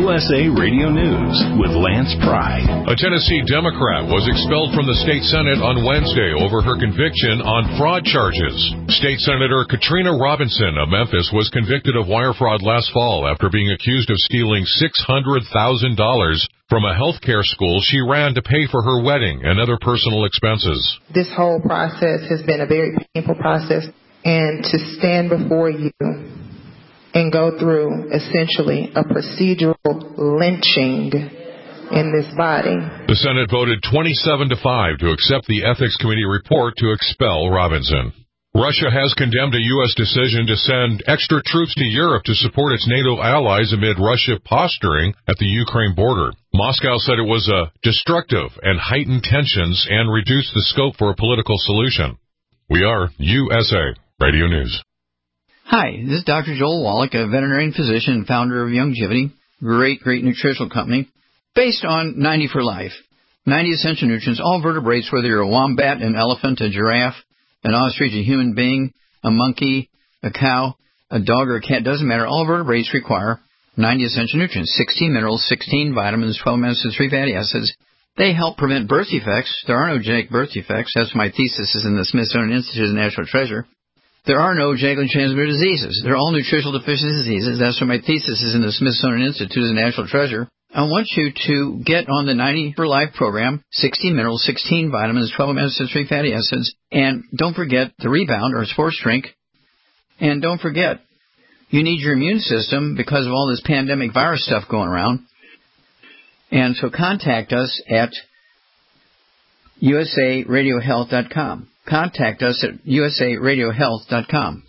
USA Radio News with Lance Pry. A Tennessee Democrat was expelled from the state Senate on Wednesday over her conviction on fraud charges. State Senator Katrina Robinson of Memphis was convicted of wire fraud last fall after being accused of stealing $600,000 from a healthcare school she ran to pay for her wedding and other personal expenses. This whole process has been a very painful process, and to stand before you and go through essentially a procedural lynching in this body. The Senate voted 27-5 to accept the Ethics Committee report to expel Robinson. Russia has condemned a U.S. decision to send extra troops to Europe to support its NATO allies amid Russia posturing at the Ukraine border. Moscow said it was destructive and heightened tensions and reduced the scope for a political solution. We are USA Radio News. Hi, this is Dr. Joel Wallach, a veterinarian physician and founder of Youngevity, great nutritional company, based on 90 for Life. 90 essential nutrients, all vertebrates, whether you're a wombat, an elephant, a giraffe, an ostrich, a human being, a monkey, a cow, a dog, or a cat, doesn't matter. All vertebrates require 90 essential nutrients, 16 minerals, 16 vitamins, 12 amino acids, 3 fatty acids. They help prevent birth defects. There are no genetic birth defects. That's my thesis is in the Smithsonian Institute of Natural Treasure. There are no genetically transmitted diseases. They're all nutritional deficiency diseases. That's why my thesis is in the Smithsonian Institute of Natural Treasure. I want you to get on the 90 for Life program, 16 minerals, 16 vitamins, 12 amino acids, 3 fatty acids, and don't forget the Rebound or sports drink. And don't forget, you need your immune system because of all this pandemic virus stuff going around. And so contact us at usaradiohealth.com. Contact us at usaradiohealth.com.